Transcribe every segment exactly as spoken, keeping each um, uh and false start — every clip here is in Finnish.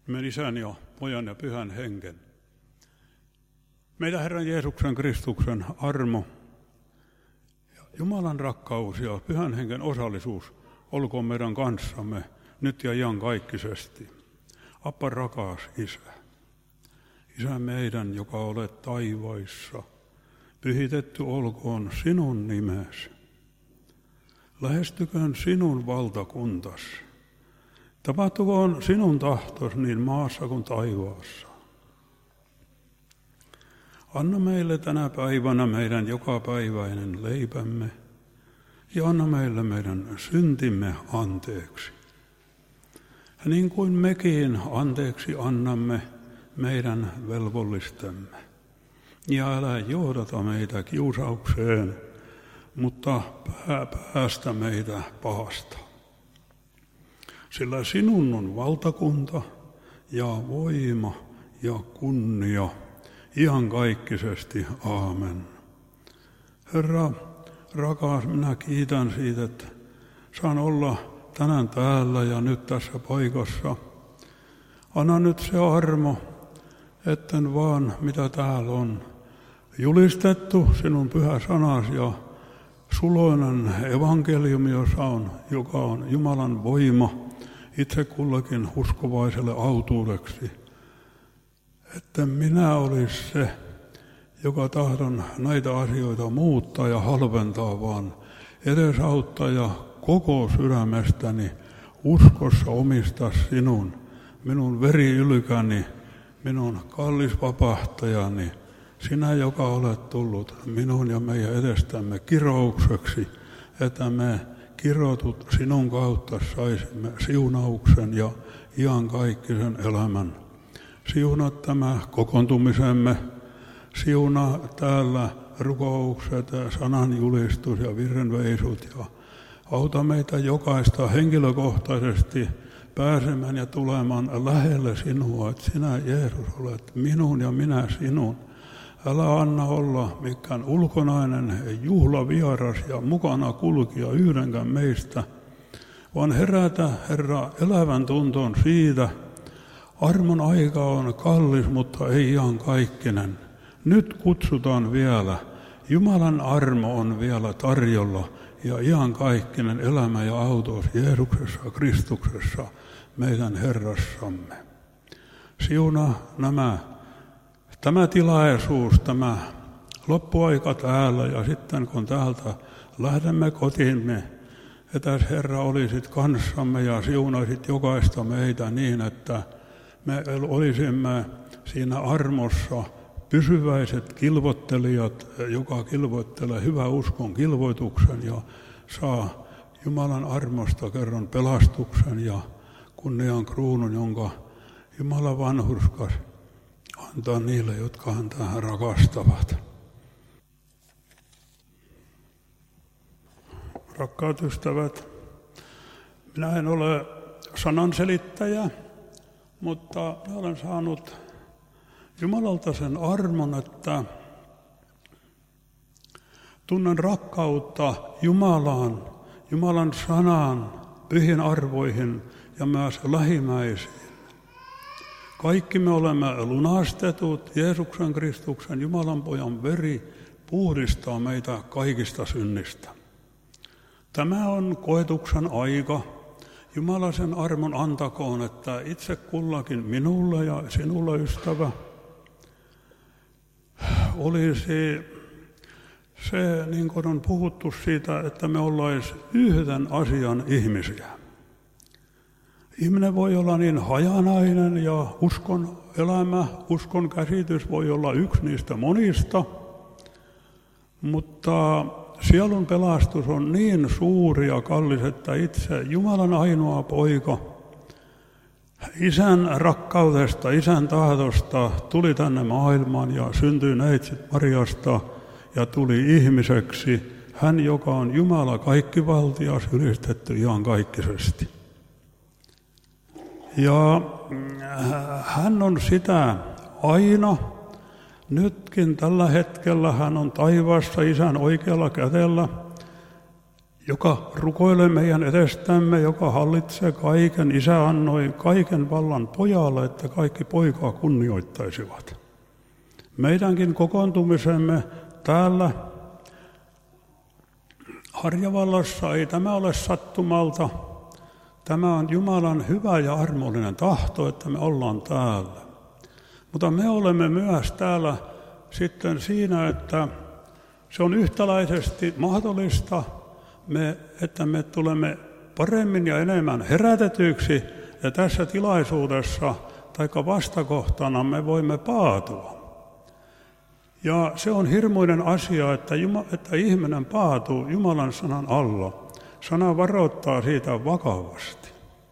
Nimen Isän ja Pojan ja Pyhän Hengen. Meidän Herran Jeesuksen Kristuksen armo, Jumalan rakkaus ja Pyhän Hengen osallisuus olkoon meidän kanssamme nyt ja iankaikkisesti. Appa rakas Isä, Isä meidän, joka olet taivaissa, pyhitetty olkoon sinun nimesi. Lähestyköön sinun valtakuntas. Tapahtukoon sinun tahtos niin maassa kuin taivaassa. Anna meille tänä päivänä meidän jokapäiväinen leipämme ja anna meille meidän syntimme anteeksi. Ja niin kuin mekin anteeksi annamme meidän velvollistemme. Ja älä johdata meitä kiusaukseen, mutta päästä meitä pahasta. Sillä sinun on valtakunta ja voima ja kunnia iankaikkisesti. Aamen. Herra, rakas, minä kiitän siitä, että saan olla tänään täällä ja nyt tässä paikassa. Anna nyt se armo, etten vaan mitä täällä on julistettu, sinun pyhä sanas ja suloinen evankeliumi, jossa on, joka on Jumalan voima itse kullakin uskovaiselle autuudeksi. Että minä olisi se, joka tahdon näitä asioita muuttaa ja halventaa, vaan edesauttaa ja koko sydämestäni uskossa omistaa sinun, minun veriylkäni, minun kallis vapahtajani, sinä, joka olet tullut minun ja meidän edestämme kiroukseksi, että me kirotut sinun kautta saisimme siunauksen ja iankaikkisen elämän. Siunaa tämä kokoontumisemme, siunaa täällä rukoukset, sananjulistus ja virrenveisut ja auta meitä jokaista henkilökohtaisesti pääsemään ja tulemaan lähelle sinua, että sinä Jeesus olet minun ja minä sinun. Älä anna olla mikään ulkonainen juhlavieras ja mukana kulkija yhdenkään meistä, vaan herätä, Herra, elävän tuntoon siitä. Armon aika on kallis, mutta ei iankaikkinen. Nyt kutsutaan vielä. Jumalan armo on vielä tarjolla ja iankaikkinen elämä ja autous Jeesuksessa Kristuksessa, meidän Herrassamme. Siunaa nämä. Tämä tilaisuus, tämä loppuaika täällä ja sitten kun täältä lähdemme kotiimme, että Herra olisit kanssamme ja siunaisit jokaista meitä niin, että me olisimme siinä armossa pysyväiset kilvoittelijat, joka kilvoittelee hyvän uskon kilvoituksen ja saa Jumalan armosta kerran pelastuksen ja kunnian kruunun, jonka Jumala vanhurskas antaa niille, jotka häntä rakastavat. Rakkaat ystävät, minä en ole sananselittäjä, mutta olen saanut Jumalalta sen armon, että tunnen rakkautta Jumalaan, Jumalan sanaan, pyhiin arvoihin ja myös lähimmäisiin. Kaikki me olemme lunastetut, Jeesuksen Kristuksen, Jumalan pojan veri puhdistaa meitä kaikista synnistä. Tämä on koetuksen aika. Jumala sen armon antakoon, että itse kullakin minulle ja sinulle, ystävä, olisi se, niin kuin on puhuttu siitä, että me ollaan yhden asian ihmisiä. Ihminen voi olla niin hajanainen ja uskon elämä, uskon käsitys voi olla yksi niistä monista, mutta sielun pelastus on niin suuri ja kallis, että itse Jumalan ainoa poika Isän rakkaudesta, Isän tahdosta tuli tänne maailmaan ja syntyi neitsyt Mariasta ja tuli ihmiseksi. Hän, joka on Jumala kaikkivaltias, ylistetty iankaikkisesti. Ja hän on sitä aina. Nytkin tällä hetkellä hän on taivaassa Isän oikealla kädellä. joka rukoilee meidän edestämme, joka hallitsee kaiken. Isä annoi kaiken vallan pojalle, että kaikki poikaa kunnioittaisivat. Meidänkin kokoontumisemme täällä Harjavallassa ei tämä ole sattumalta. Tämä on Jumalan hyvä ja armollinen tahto, että me ollaan täällä. Mutta me olemme myös täällä sitten siinä, että se on yhtäläisesti mahdollista, me, että me tulemme paremmin ja enemmän herätetyiksi ja tässä tilaisuudessa tai vastakohtana me voimme paatua. Ja se on hirmuinen asia, että, Juma, että ihminen paatuu Jumalan sanan alla. Sana varoittaa siitä vakavasti.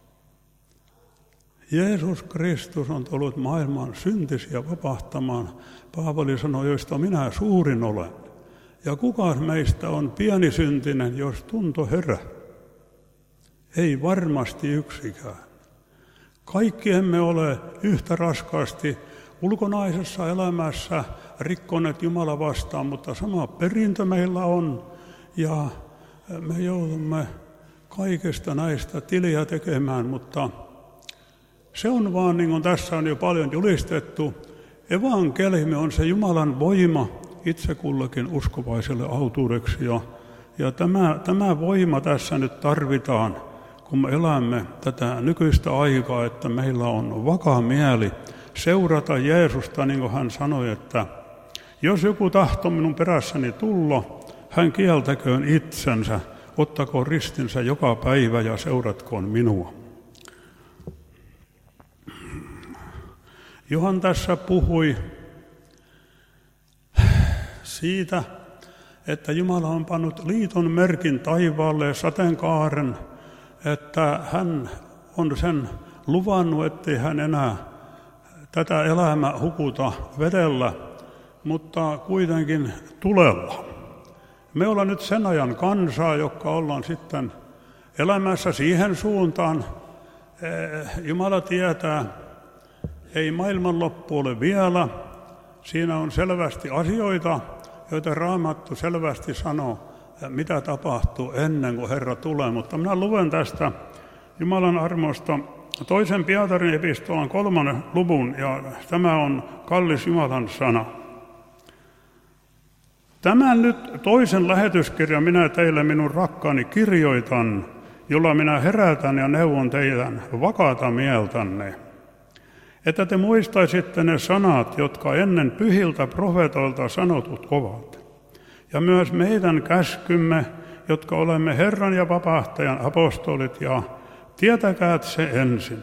Jeesus Kristus on tullut maailman syntisiä vapahtamaan. Paavali sanoi, joista minä suurin olen. Ja kuka meistä on pienisyntinen, jos tunto herää? Ei varmasti yksikään. Kaikki emme ole yhtä raskaasti ulkonaisessa elämässä rikkoneet Jumala vastaan, mutta sama perintö meillä on ja me joudumme kaikesta näistä tiliä tekemään, mutta se on vaan, niin kuin tässä on jo paljon julistettu, evankeliumi on se Jumalan voima itse kullakin uskovaiselle autuudeksi. Ja, ja tämä, tämä voima tässä nyt tarvitaan, kun me elämme tätä nykyistä aikaa, että meillä on vakaa mieli seurata Jeesusta, niin kuin hän sanoi, että jos joku tahtoo minun perässäni tulla, hän kieltäköön itsensä, ottakoon ristinsä joka päivä ja seuratkoon minua. Johan tässä puhui siitä, että Jumala on pannut liiton merkin taivaalle ja sateenkaaren, että hän on sen luvannut, ettei hän enää tätä elämää hukuta vedellä, mutta kuitenkin tulella. Me ollaan nyt sen ajan kansaa, jotka ollaan sitten elämässä siihen suuntaan. Jumala tietää, ei maailmanloppu ole vielä. Siinä on selvästi asioita, joita Raamattu selvästi sanoo, mitä tapahtuu ennen kuin Herra tulee. Mutta minä luen tästä Jumalan armosta toisen Pietarin epistolan kolmannen luvun, ja tämä on kallis Jumalan sana. Tämän nyt toisen lähetyskirjan minä teille minun rakkaani kirjoitan, jolla minä herätän ja neuvon teidän vakaata mieltänne, että te muistaisitte ne sanat, jotka ennen pyhiltä profetoilta sanotut ovat, ja myös meidän käskymme, jotka olemme Herran ja vapahtajan apostolit, ja tietäkää se ensin,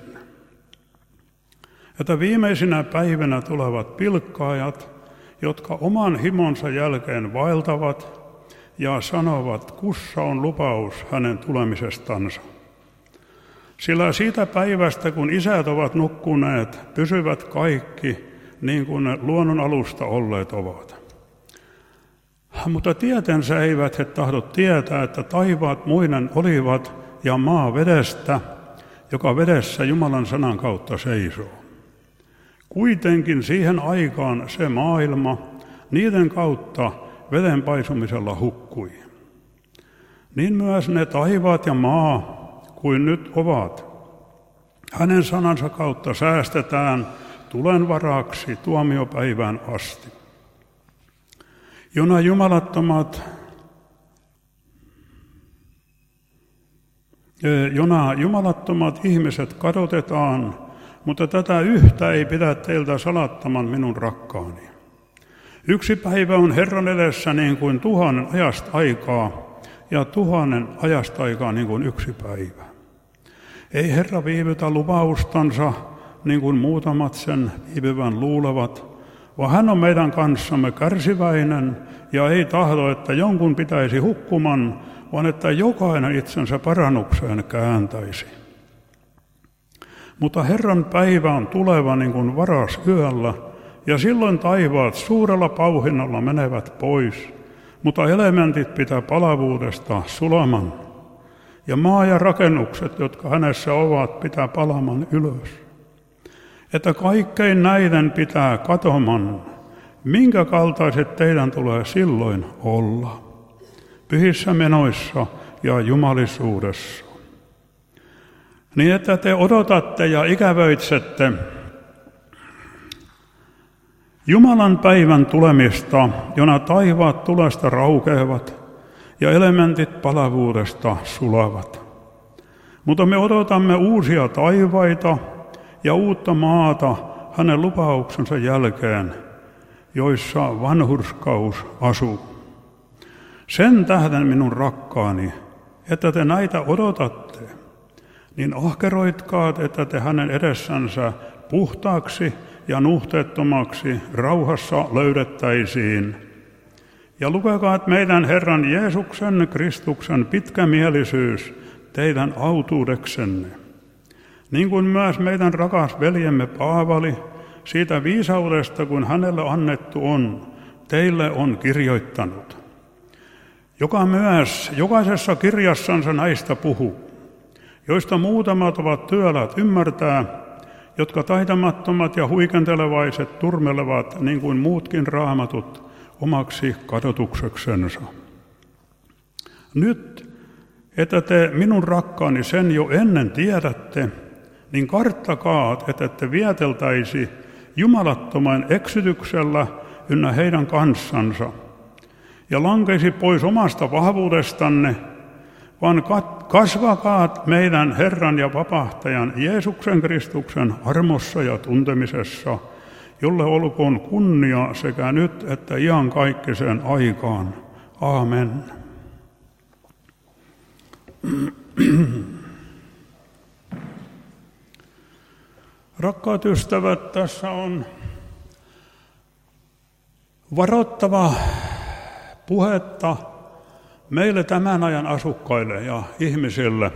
että viimeisinä päivinä tulevat pilkkaajat, jotka oman himonsa jälkeen vaeltavat ja sanovat, kussa on lupaus hänen tulemisestansa. Sillä siitä päivästä, kun isät ovat nukkuneet, pysyvät kaikki niin kuin ne luonnon alusta olleet ovat. Mutta tietensä eivät he tahdo tietää, että taivaat muinen olivat ja maa vedestä, joka vedessä Jumalan sanan kautta seisoo. Kuitenkin siihen aikaan se maailma niiden kautta veden paisumisella hukkui. Niin myös ne taivaat ja maa kuin nyt ovat. Hänen sanansa kautta säästetään tulen varaksi tuomiopäivään asti. Jona jumalattomat, jona jumalattomat ihmiset kadotetaan, mutta tätä yhtä ei pidä teiltä salattaman minun rakkaani. Yksi päivä on Herran edessä niin kuin tuhannen ajasta aikaa, ja tuhannen ajasta aikaa niin kuin yksi päivä. Ei Herra viivytä lupaustansa, niin kuin muutamat sen viipyvän luulevat, vaan hän on meidän kanssamme kärsiväinen, ja ei tahdo, että jonkun pitäisi hukkuman, vaan että jokainen itsensä parannukseen kääntäisi. Mutta Herran päivä on tuleva niin kuin varas yöllä, ja silloin taivaat suurella pauhinnalla menevät pois, mutta elementit pitää palavuudesta sulaman, ja maa ja rakennukset, jotka hänessä ovat, pitää palaman ylös. Että kaikkein näiden pitää katoman, minkä kaltaiset teidän tulee silloin olla. Pyhissä menoissa ja jumalisuudessa. Niin että te odotatte ja ikävöitsette Jumalan päivän tulemista, jona taivaat tulesta raukeavat ja elementit palavuudesta sulavat. Mutta me odotamme uusia taivaita ja uutta maata hänen lupauksensa jälkeen, joissa vanhurskaus asuu. Sen tähden minun rakkaani, että te näitä odotatte, niin ahkeroitkaat, että te hänen edessänsä puhtaaksi ja nuhteettomaksi rauhassa löydettäisiin. Ja lukekaa meidän Herran Jeesuksen Kristuksen pitkämielisyys teidän autuudeksenne. Niin kuin myös meidän rakas veljemme Paavali siitä viisaudesta, kun hänelle annettu on, teille on kirjoittanut. Joka myös jokaisessa kirjassansa näistä puhuu, joista muutamat ovat työläät ymmärtää, jotka taitamattomat ja huikentelevaiset turmelevat niin kuin muutkin raamatut omaksi kadotukseksensa. Nyt, että te minun rakkaani sen jo ennen tiedätte, niin karttakaat, että te vieteltäisi jumalattoman eksytyksellä ynnä heidän kanssansa, ja lankeisi pois omasta vahvuudestanne, vaan kasvakaat meidän Herran ja Vapahtajan Jeesuksen Kristuksen armossa ja tuntemisessa, jolle olkoon kunnia sekä nyt että iankaikkiseen aikaan. Aamen. Rakkaat ystävät, tässä on varoittava puhetta meille tämän ajan asukkaille ja ihmisille.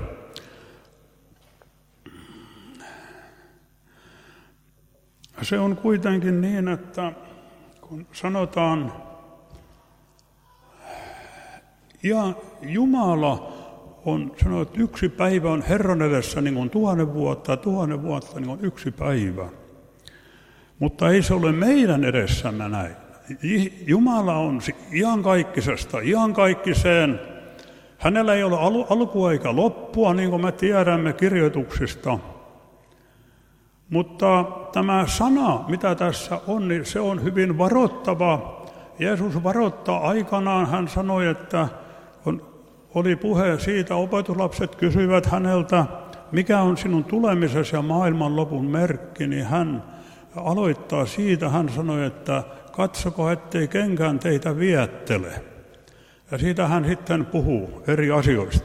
Se on kuitenkin niin, että kun sanotaan, ja Jumala on sanonut, että yksi päivä on Herran edessä niin kuin tuhannen vuotta, tuhannen vuotta niin kuin yksi päivä. Mutta ei se ole meidän edessämme näin. Jumala on iankaikkisesta iankaikkiseen. Hänellä ei ole al- alkua eikä loppua, niin kuin me tiedämme kirjoituksista. Mutta tämä sana, mitä tässä on, niin se on hyvin varoittava. Jeesus varoittaa aikanaan, hän sanoi, että on, oli puhe siitä, opetuslapset kysyivät häneltä, mikä on sinun tulemisesi ja maailman lopun merkki, niin hän aloittaa siitä, hän sanoi, että katsoko, ettei kenkään teitä viettele. Ja siitä hän sitten puhuu eri asioista.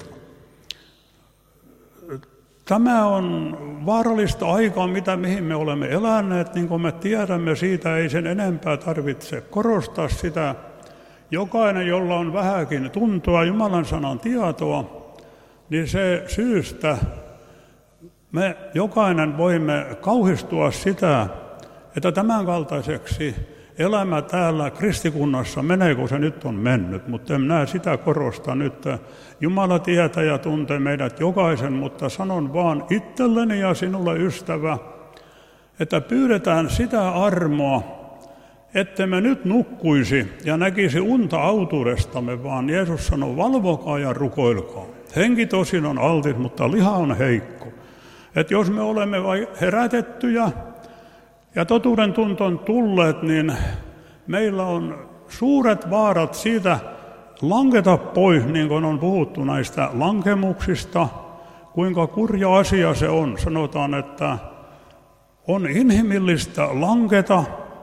Tämä on vaarallista aikaa, mitä mihin me olemme eläneet, niin kuin me tiedämme, siitä ei sen enempää tarvitse korostaa sitä. Jokainen, jolla on vähänkin tuntoa Jumalan sanan tietoa, niin se syystä me jokainen voimme kauhistua sitä, että tämänkaltaiseksi elämä täällä kristikunnassa menee, kun se nyt on mennyt, mutta en näe sitä korosta nyt. Jumala tietää ja tuntee meidät jokaisen, mutta sanon vaan itselleni ja sinulle ystävä, että pyydetään sitä armoa, ettemme nyt nukkuisi ja näkisi unta autuudestamme, vaan Jeesus sanoo, valvokaa ja rukoilkaa. Henki tosin on altis, mutta liha on heikko. Että jos me olemme vai herätettyjä, ja totuuden tuntoon tulleet, niin meillä on suuret vaarat siitä lanketa pois, niin kuin on puhuttu näistä lankemuksista, kuinka kurja asia se on. Sanotaan, että on inhimillistä lanketa,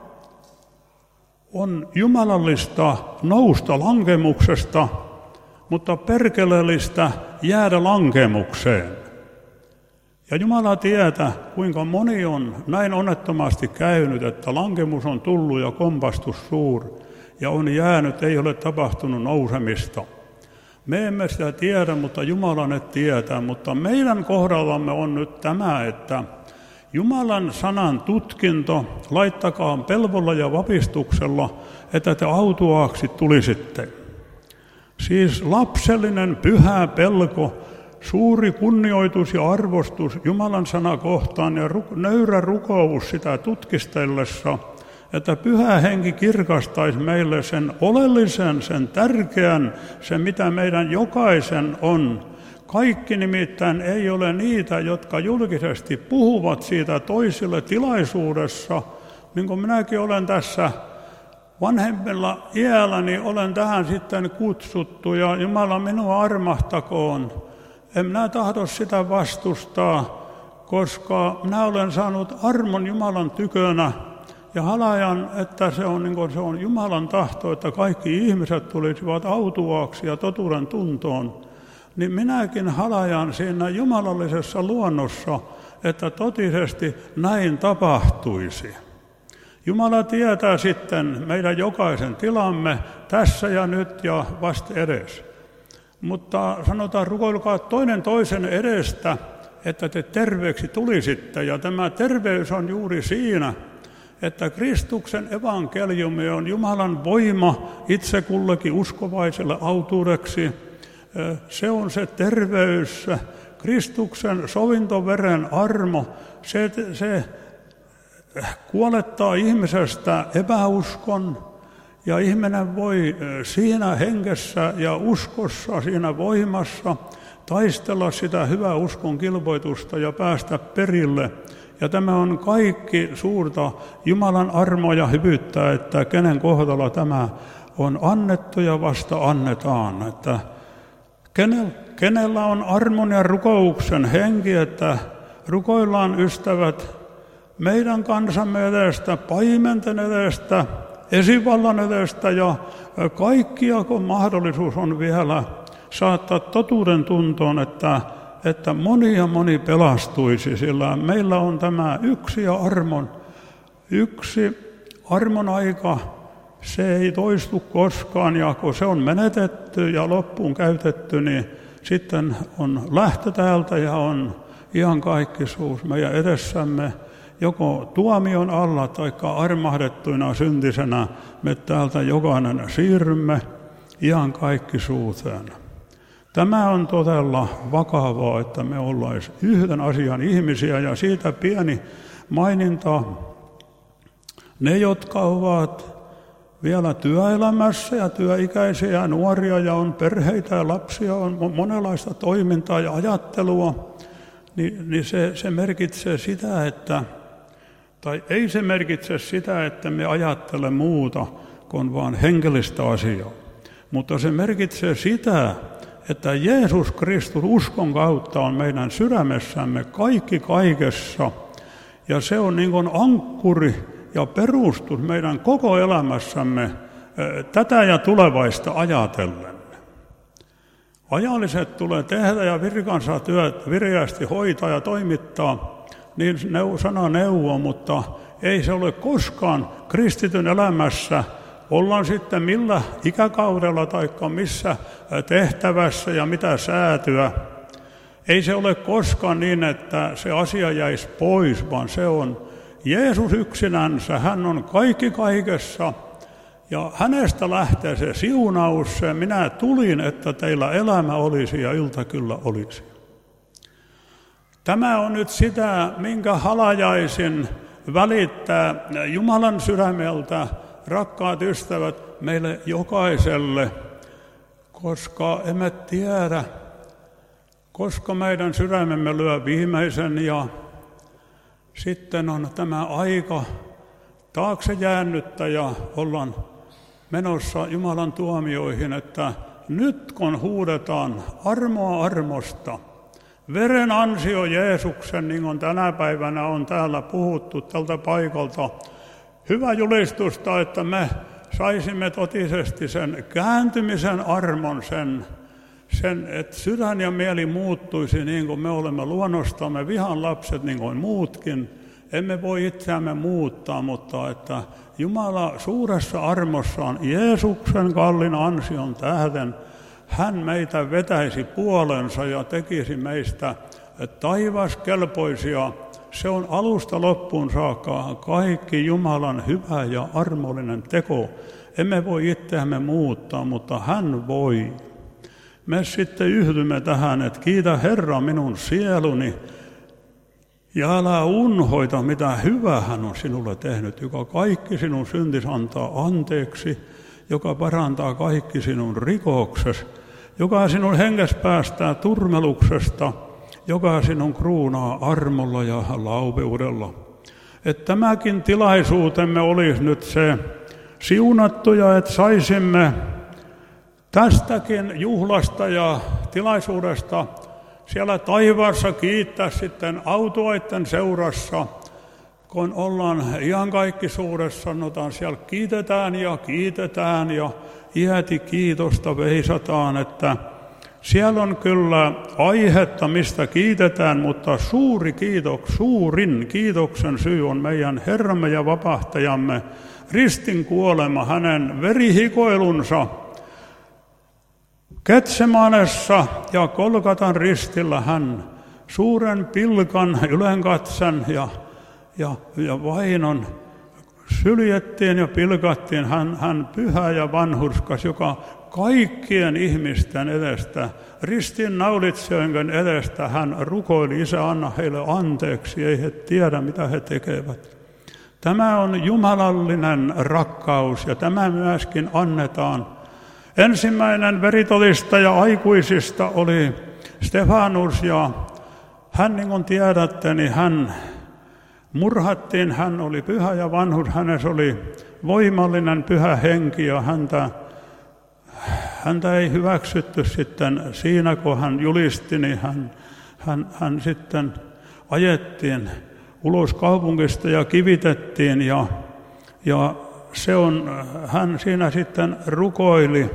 on jumalallista nousta lankemuksesta, mutta perkeleellistä jäädä lankemukseen. Ja Jumala tietää, kuinka moni on näin onnettomasti käynyt, että lankemus on tullut ja kompastus suuri ja on jäänyt, ei ole tapahtunut nousemista. Me emme sitä tiedä, mutta Jumala ne tietää, mutta meidän kohdallamme on nyt tämä, että Jumalan sanan tutkinto laittakaa pelvolla ja vapistuksella, että te autuaaksi tulisitte. Siis lapsellinen pyhä pelko, suuri kunnioitus ja arvostus Jumalan sana kohtaan ja nöyrä rukous sitä tutkistellessa, että Pyhä Henki kirkastaisi meille sen oleellisen, sen tärkeän, sen mitä meidän jokaisen on. Kaikki nimittäin ei ole niitä, jotka julkisesti puhuvat siitä toisille tilaisuudessa, niin kuin minäkin olen tässä vanhemmilla iälläni, olen tähän sitten kutsuttu ja Jumala minua armahtakoon. En minä tahdo sitä vastustaa, koska minä olen saanut armon Jumalan tykönä ja halajan, että se on, niin kuin se on Jumalan tahto, että kaikki ihmiset tulisivat autuaaksi ja totuuden tuntoon. Niin minäkin halajan siinä jumalallisessa luonnossa, että totisesti näin tapahtuisi. Jumala tietää sitten meidän jokaisen tilamme tässä ja nyt ja vasta edes. Mutta sanotaan, rukoilkaa toinen toisen edestä, että te terveeksi tulisitte. Ja tämä terveys on juuri siinä, että Kristuksen evankeliumi on Jumalan voima itse kullekin uskovaiselle autuudeksi. Se on se terveys, Kristuksen sovintoveren armo, se, se kuolettaa ihmisestä epäuskon ja ihminen voi siinä hengessä ja uskossa, siinä voimassa taistella sitä hyvää uskon kilvoitusta ja päästä perille. Ja tämä on kaikki suurta Jumalan armoa ja hyvyyttä, että kenen kohdalla tämä on annettu ja vasta annetaan. Että kenellä on armon ja rukouksen henki, että rukoillaan ystävät meidän kansamme edestä, paimenten edestä, esivallan edestä ja kaikkia, kun mahdollisuus on vielä saattaa totuuden tuntoon, että, että moni ja moni pelastuisi, sillä meillä on tämä yksi ja armon, yksi armon aika, se ei toistu koskaan, ja kun se on menetetty ja loppuun käytetty, niin sitten on lähtö täältä ja on iankaikkisuus meidän edessämme, joko tuomion alla tai armahdettuina syntisenä me täältä jokainen siirrymme iankaikkisuuteen. Tämä on todella vakavaa, että me ollaisiin yhden asian ihmisiä, ja siitä pieni maininta. Ne, jotka ovat vielä työelämässä ja työikäisiä ja nuoria ja on perheitä ja lapsia, on monenlaista toimintaa ja ajattelua, niin, niin se, se merkitsee sitä, että, tai ei se merkitse sitä, että me ajattele muuta kuin vain henkilöistä asiaa, mutta se merkitsee sitä, että Jeesus Kristus uskon kautta on meidän sydämessämme kaikki kaikessa, ja se on niin kuin ankkuri ja perustus meidän koko elämässämme tätä ja tulevaista ajatellen. Ajalliset tulee tehdä ja virkansa työt viriästi hoitaa ja toimittaa, niin sana neuvo, mutta ei se ole koskaan kristityn elämässä, ollaan sitten millä ikäkaudella tai missä tehtävässä ja mitä säätyä. Ei se ole koskaan niin, että se asia jäisi pois, vaan se on Jeesus yksinänsä. Hän on kaikki kaikessa ja hänestä lähtee se siunaus. Se minä tulin, että teillä elämä olisi ja ilta kyllä olisi. Tämä on nyt sitä, minkä halajaisin välittää Jumalan sydämeltä, rakkaat ystävät, meille jokaiselle, koska emme tiedä, koska meidän sydämemme lyö viimeisen ja sitten on tämä aika taakse jäänyttä ja ollaan menossa Jumalan tuomioihin, että nyt kun huudetaan armoa armosta, veren ansio Jeesuksen, niin kuin tänä päivänä on täällä puhuttu tältä paikalta, hyvä julistusta, että me saisimme totisesti sen kääntymisen armon, sen, sen, että sydän ja mieli muuttuisi niin kuin me olemme luonnostamme, vihan lapset niin kuin muutkin. Emme voi itseämme muuttaa, mutta että Jumala suuressa armossaan Jeesuksen kallin ansion tähden, hän meitä vetäisi puolensa ja tekisi meistä taivaskelpoisia. Se on alusta loppuun saakka kaikki Jumalan hyvä ja armollinen teko. Emme voi itseämme muuttaa, mutta hän voi. Me sitten yhdymme tähän, että kiitä Herra minun sieluni Ja älä unhoita, mitä hyvää hän on sinulle tehnyt, joka kaikki sinun syntis antaa anteeksi, joka parantaa kaikki sinun rikoksesi, joka sinun henges päästää turmeluksesta, joka sinun kruunaa armolla ja laupeudella. Että tämäkin tilaisuutemme olisi nyt se siunattuja, että saisimme tästäkin juhlasta ja tilaisuudesta siellä taivaassa kiittää sitten autuaiden seurassa, kun ollaan iankaikkisuudessa, sanotaan siellä kiitetään ja kiitetään ja iäti kiitosta veisataan, että siellä on kyllä aihetta, mistä kiitetään, mutta suuri kiitos, suurin kiitoksen syy on meidän Herramme ja vapahtajamme ristin kuolema, hänen verihikoilunsa. Getsemanessa ja Golgatan ristillä hän suuren pilkan, ylenkatsen ja, ja, ja vainon syljettiin ja pilkattiin. Hän, hän pyhä ja vanhurskas, joka kaikkien ihmisten edestä, ristin naulitsijoiden edestä hän rukoili, Isä, anna heille anteeksi, ei he tiedä mitä he tekevät. Tämä on jumalallinen rakkaus ja tämä myöskin annetaan. Ensimmäinen veritodistaja aikuisista oli Stefanus ja hän, niin kuin tiedätte, niin hän murhattiin, hän oli pyhä ja vanhus, hänessä oli voimallinen pyhä henki ja häntä, häntä ei hyväksytty sitten siinä, kun hän julisti, niin hän, hän, hän sitten ajettiin ulos kaupungista ja kivitettiin ja, ja se on, hän siinä sitten rukoili,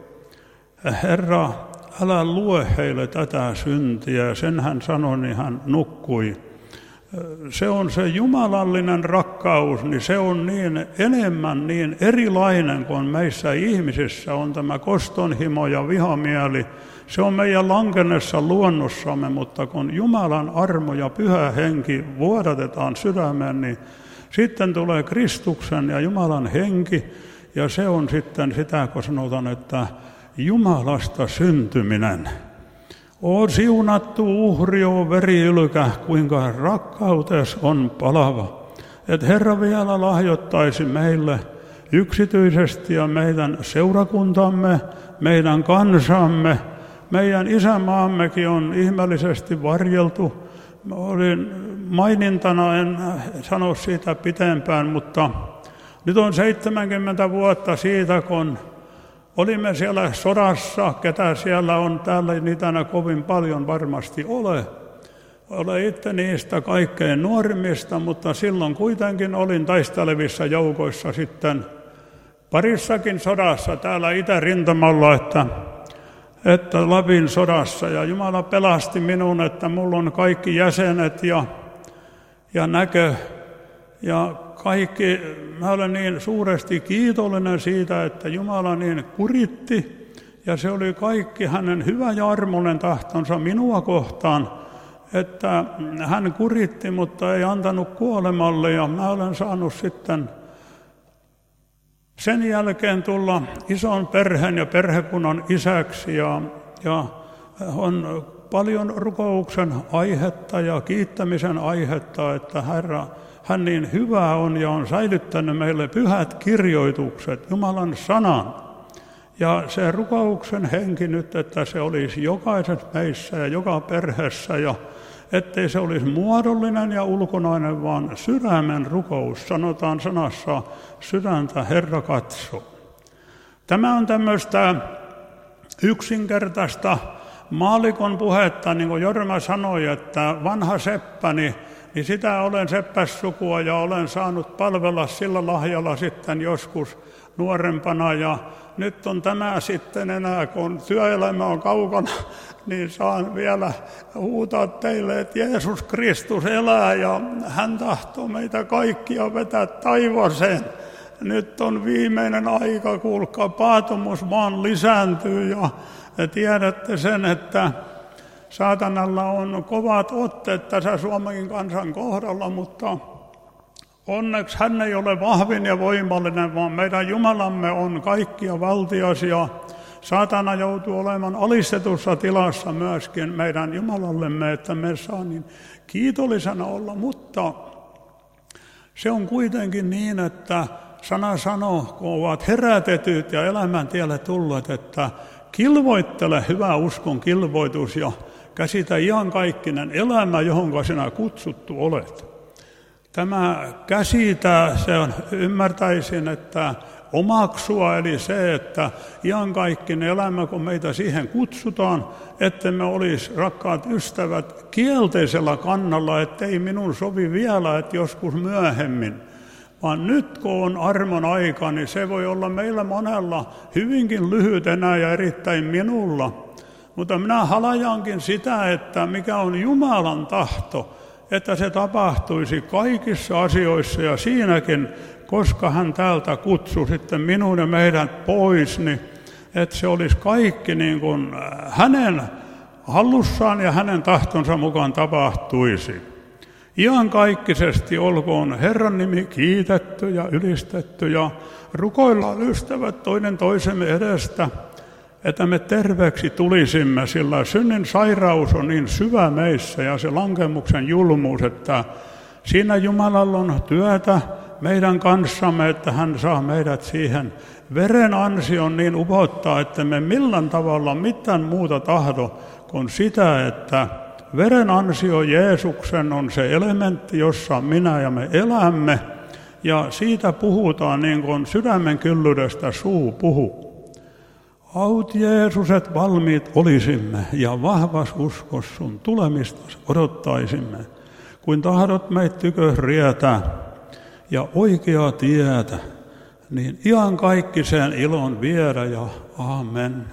Herra, älä lue heille tätä syntiä. Sen hän sanoi, niin hän nukkui. Se on se jumalallinen rakkaus, niin se on niin enemmän niin erilainen kuin meissä ihmisissä on tämä kostonhimo ja vihamieli. Se on meidän lankenneessa luonnossamme, mutta kun Jumalan armo ja pyhä henki vuodatetaan sydämeen, niin sitten tulee Kristuksen ja Jumalan henki, ja se on sitten sitä, kun sanotaan, että Jumalasta syntyminen. O siunattu uhri, o veriylkä, kuinka rakkautes on palava. Että Herra vielä lahjoittaisi meille yksityisesti ja meidän seurakuntamme, meidän kansamme, meidän isänmaammekin on ihmeellisesti varjeltu. Olin mainintana, en sano siitä pitempään, mutta nyt on seitsemänkymmentä vuotta siitä, kun olimme siellä sodassa, ketä siellä on, täällä ei niitä kovin paljon varmasti ole. Olen itse niistä kaikkein nuorimmista, mutta silloin kuitenkin olin taistelevissa joukoissa sitten parissakin sodassa täällä itärintamalla, että, että Lapin sodassa. Ja Jumala pelasti minun, että mulla on kaikki jäsenet ja, ja näkö ja kaikki. Mä olen niin suuresti kiitollinen siitä, että Jumala niin kuritti, ja se oli kaikki hänen hyvä ja armollinen tahtonsa minua kohtaan, että hän kuritti, mutta ei antanut kuolemalle, ja mä olen saanut sitten sen jälkeen tulla ison perheen ja perhekunnan isäksi, ja, ja on paljon rukouksen aihetta ja kiittämisen aihetta, että Herra, hän niin hyvä on ja on säilyttänyt meille pyhät kirjoitukset, Jumalan sanan. Ja se rukouksen henki nyt, että se olisi jokaisessa meissä ja joka perheessä, ja ettei se olisi muodollinen ja ulkonainen, vaan sydämen rukous. Sanotaan sanassa, sydäntä Herra katsoo. Tämä on tämmöistä yksinkertaista maallikon puhetta, niin kuin Jorma sanoi, että vanha seppäni, niin sitä olen seppässukua ja olen saanut palvella sillä lahjalla sitten joskus nuorempana. Ja nyt on tämä sitten enää, kun työelämä on kaukana, niin saan vielä huutaa teille, että Jeesus Kristus elää ja hän tahtoo meitä kaikkia vetää taivaaseen. Nyt on viimeinen aika, kuulkaa, paatumus vaan lisääntyy ja tiedätte sen, että saatanalla on kovat otteet tässä Suomen kansan kohdalla, mutta onneksi hän ei ole vahvin ja voimallinen, vaan meidän Jumalamme on kaikkia valtias ja saatana joutuu olemaan alistetussa tilassa myöskin meidän Jumalallemme, että me saa niin kiitollisena olla, mutta se on kuitenkin niin, että sana sanoo, kun ovat herätetyt ja elämän tielle tulleet, että kilvoittele hyvä uskon kilvoitus ja käsitä iankaikkinen elämä, johon sinä kutsuttu olet. Tämä käsitä, se on, ymmärtäisin, että omaksua, eli se, että iankaikkinen elämä, kun meitä siihen kutsutaan, että me olisi, rakkaat ystävät, kielteisellä kannalla, ettei minun sovi vielä, että joskus myöhemmin. Vaan nyt kun on armon aika, niin se voi olla meillä monella hyvinkin lyhyt enää ja erittäin minulla. Mutta minä halajankin sitä, että mikä on Jumalan tahto, että se tapahtuisi kaikissa asioissa ja siinäkin, koska hän täältä kutsui sitten minun ja meidät pois, niin että se olisi kaikki niin kuin hänen hallussaan ja hänen tahtonsa mukaan tapahtuisi. Iankaikkisesti olkoon Herran nimi kiitetty ja ylistetty ja rukoillaan ystävät toinen toisemme edestä, että me terveeksi tulisimme, sillä synnin sairaus on niin syvä meissä ja se lankemuksen julmuus, että siinä Jumalalla on työtä meidän kanssamme, että hän saa meidät siihen veren ansion niin upottaa, että me millään tavalla mitään muuta tahdo kuin sitä, että veren ansio Jeesuksen on se elementti, jossa minä ja me elämme, ja siitä puhutaan niin kuin sydämen kyllyydestä suu puhuu. Aut Jeesus, et valmiit olisimme ja vahvas uskos sun tulemista odottaisimme, kuin tahdot meitä tykö rietää ja oikeaa tietä, niin iankaikkiseen ilon viedä ja aamen.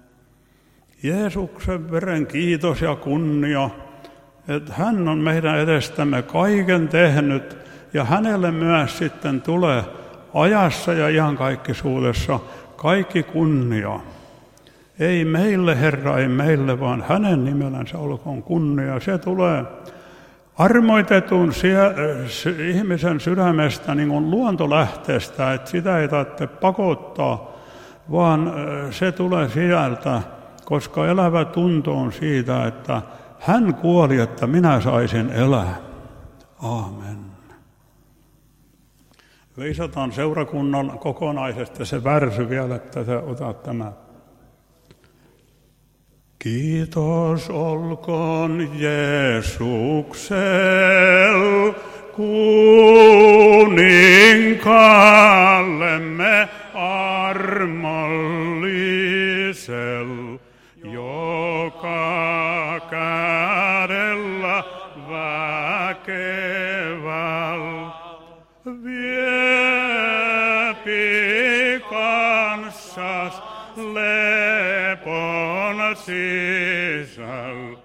Jeesuksen veren kiitos ja kunnia, että hän on meidän edestämme kaiken tehnyt ja hänelle myös sitten tulee ajassa ja iankaikkisuudessa kaikki kunnia. Ei meille, Herra, ei meille, vaan hänen nimellänsä olkoon kunnia. Se tulee armoitetun ihmisen sydämestä niin kuin luontolähteestä, että sitä ei tarvitse pakottaa, vaan se tulee sieltä, koska elävä tunto on siitä, että hän kuoli, että minä saisin elää. Aamen. Veisataan seurakunnan kokonaisesti se värsy vielä, että sä otat tämä. Kiitos olkoon Jeesuksel, kuninkaallemme armollisel, joka kädellä väkeväl viepi kanssas lepon sisäl,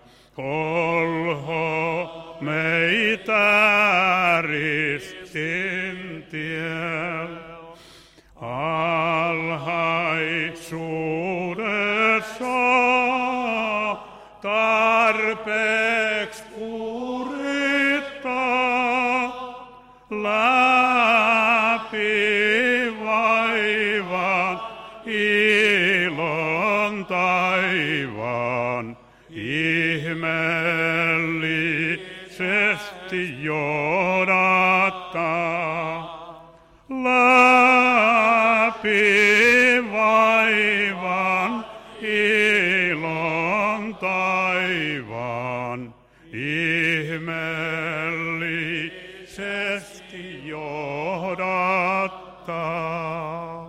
kolho meitä ristin tiel. Alhaisuudessa tarpeeksi kurittaa läpi vaivan ilon taivaan ihmeellisesti johdattaa. Läpi vaivan ilon taivaan ihmeellisesti johdattaa.